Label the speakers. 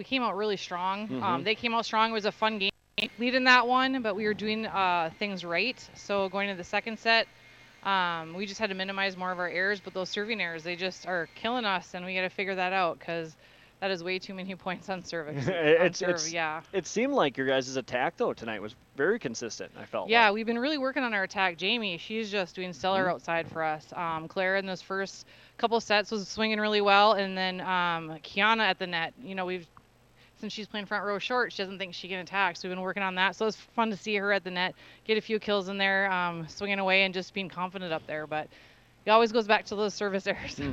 Speaker 1: we came out really strong.
Speaker 2: Mhm.
Speaker 1: They came out strong. It was a fun game. Lead in that one, but we were doing things right. So going to the second set, we just had to minimize more of our errors. But those serving errors, they just are killing us, and we got to figure that out because that is way too many points on service. On serve, yeah.
Speaker 2: It seemed like your guys' attack though tonight was very consistent. I felt
Speaker 1: Yeah,
Speaker 2: like.
Speaker 1: we've been really working on our attack. Jamie, she's just doing stellar
Speaker 2: Mhm.
Speaker 1: outside for us. Claire in those first couple sets was swinging really well, and then Kiana at the net. You know, we've since she's playing front row short, she doesn't think she can attack. So we've been working on that. So it's fun to see her at the net, get a few kills in there, swinging away and just being confident up there. But it always goes back to those service errors.